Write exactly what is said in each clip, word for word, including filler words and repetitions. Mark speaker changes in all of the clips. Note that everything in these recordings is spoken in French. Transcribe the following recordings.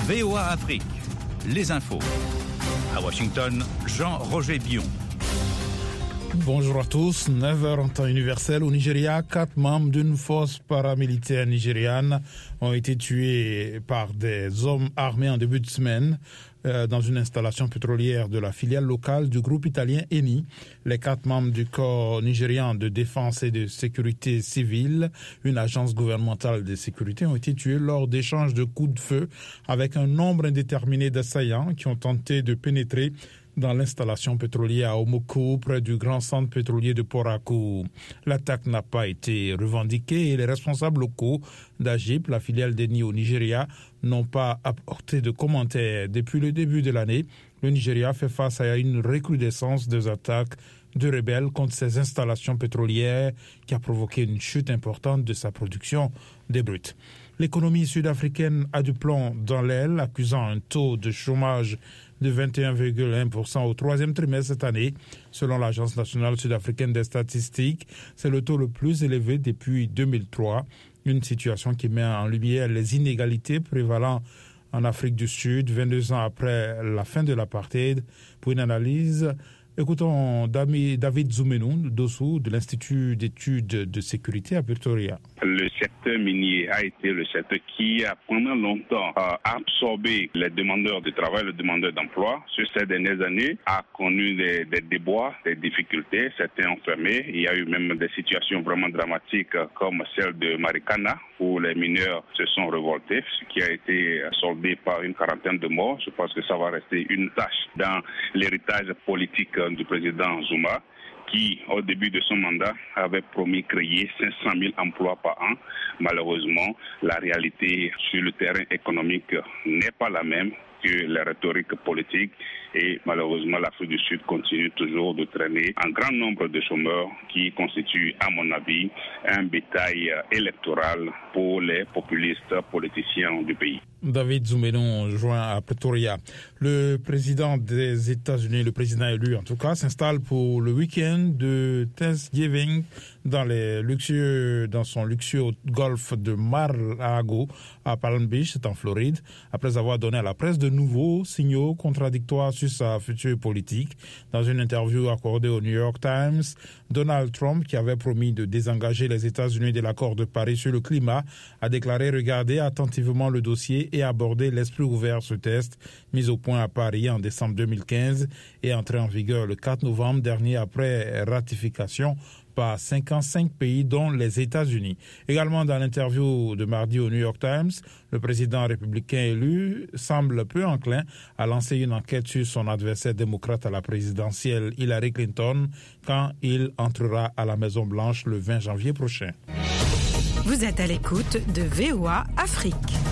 Speaker 1: V O A Afrique, les infos. À Washington, Jean-Roger Bion.
Speaker 2: Bonjour à tous. neuf heures en temps universel au Nigeria. Quatre membres d'une force paramilitaire nigériane ont été tués par des hommes armés en début de semaine euh, dans une installation pétrolière de la filiale locale du groupe italien Eni. Les quatre membres du corps nigérian de défense et de sécurité civile, une agence gouvernementale de sécurité, ont été tués lors d'échanges de coups de feu avec un nombre indéterminé d'assaillants qui ont tenté de pénétrer dans l'installation pétrolière à Omoko, près du grand centre pétrolier de Port Harcourt. L'attaque n'a pas été revendiquée et les responsables locaux d'Agip, la filiale d'Eni au Nigeria, n'ont pas apporté de commentaires. Depuis le début de l'année, le Nigeria fait face à une recrudescence des attaques de rebelles contre ses installations pétrolières qui a provoqué une chute importante de sa production des brutes. L'économie sud-africaine a du plomb dans l'aile, accusant un taux de chômage de vingt et un virgule un pour cent au troisième trimestre cette année. Selon l'Agence nationale sud-africaine des statistiques, c'est le taux le plus élevé depuis deux mille trois. Une situation qui met en lumière les inégalités prévalant en Afrique du Sud, vingt-deux ans après la fin de l'apartheid. Pour une analyse, écoutons David Zoumenou Dossou de l'Institut d'études de sécurité à Pretoria.
Speaker 3: Le secteur minier a été le secteur qui a pendant longtemps absorbé les demandeurs de travail, les demandeurs d'emploi. Sur ces dernières années, a connu des, des déboires, des difficultés. Certains ont fermé. Il y a eu même des situations vraiment dramatiques comme celle de Marikana où les mineurs se sont révoltés, ce qui a été soldé par une quarantaine de morts. Je pense que ça va rester une tâche dans l'héritage politique du président Zuma, qui, au début de son mandat, avait promis créer cinq cent mille emplois par an. Malheureusement, la réalité sur le terrain économique n'est pas la même que la rhétorique politique et malheureusement l'Afrique du Sud continue toujours de traîner un grand nombre de chômeurs qui constituent, à mon avis, un bétail électoral pour les populistes politiciens du pays.
Speaker 2: David Zoumenou joint à Pretoria. Le président des États-Unis, le président élu en tout cas, s'installe pour le week-end de Thanksgiving dans les luxueux, dans son luxueux golfe de Mar-a-Lago à Palm Beach, c'est en Floride, après avoir donné à la presse de nouveaux signaux contradictoires sur sa future politique. Dans une interview accordée au New York Times, Donald Trump, qui avait promis de désengager les États-Unis de l'accord de Paris sur le climat, a déclaré regarder attentivement le dossier et aborder l'esprit ouvert ce test mis au point à Paris en décembre deux mille quinze et entré en vigueur le quatre novembre dernier après ratification par cinquante-cinq pays dont les États-Unis. Également dans l'interview de mardi au New York Times, le président républicain élu semble peu enclin à lancer une enquête sur son adversaire démocrate à la présidentielle Hillary Clinton quand il entrera à la Maison-Blanche le vingt janvier prochain.
Speaker 4: Vous êtes à l'écoute de V O A Afrique.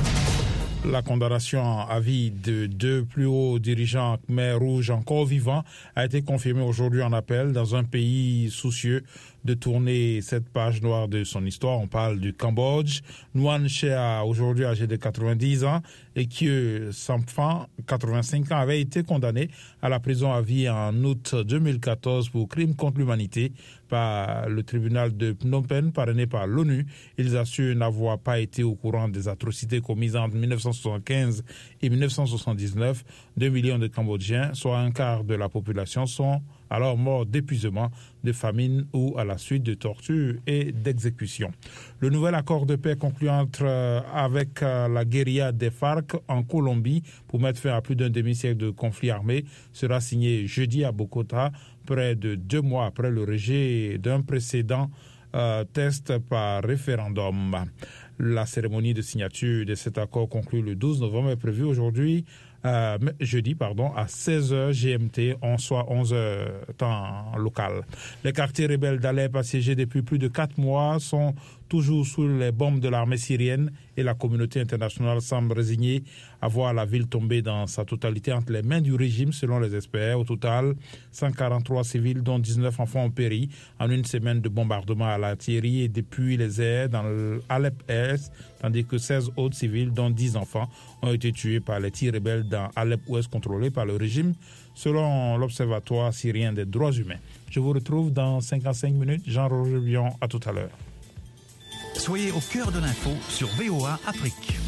Speaker 2: La condamnation à vie de deux plus hauts dirigeants Khmer rouges encore vivants a été confirmée aujourd'hui en appel dans un pays soucieux de tourner cette page noire de son histoire. On parle du Cambodge. Nguyen Chea, aujourd'hui âgé de quatre-vingt-dix ans, et Khieu Samphan, quatre-vingt-cinq ans, avait été condamné à la prison à vie en août deux mille quatorze pour crimes contre l'humanité par le tribunal de Phnom Penh parrainé par l'ONU. Ils assurent n'avoir pas été au courant des atrocités commises entre dix-neuf cent soixante-quinze et dix-neuf cent soixante-dix-neuf. Deux millions de Cambodgiens, soit un quart de la population, sont alors morts d'épuisement, de famine ou à la suite de tortures et d'exécutions. Le nouvel accord de paix conclu entre, euh, avec euh, la guérilla des FARC en Colombie pour mettre fin à plus d'un demi-siècle de conflit armé sera signé jeudi à Bogota, près de deux mois après le rejet d'un précédent euh, test par référendum. La cérémonie de signature de cet accord conclu le douze novembre est prévue aujourd'hui Euh, jeudi pardon, à seize heures G M T, soit onze heures temps local. Les quartiers rebelles d'Alep assiégés depuis plus de quatre mois sont toujours sous les bombes de l'armée syrienne et la communauté internationale semble résignée à voir la ville tomber dans sa totalité entre les mains du régime selon les experts. Au total, cent quarante-trois civils dont dix-neuf enfants ont péri en une semaine de bombardement à l'artillerie et depuis les airs dans Alep-Est, tandis que seize autres civils dont dix enfants ont été tués par les tirs rebelles dans Alep-Ouest contrôlé par le régime selon l'Observatoire syrien des droits humains. Je vous retrouve dans cinquante-cinq minutes. Jean-Roger Bion, à tout à l'heure.
Speaker 1: Soyez au cœur de l'info sur V O A Afrique.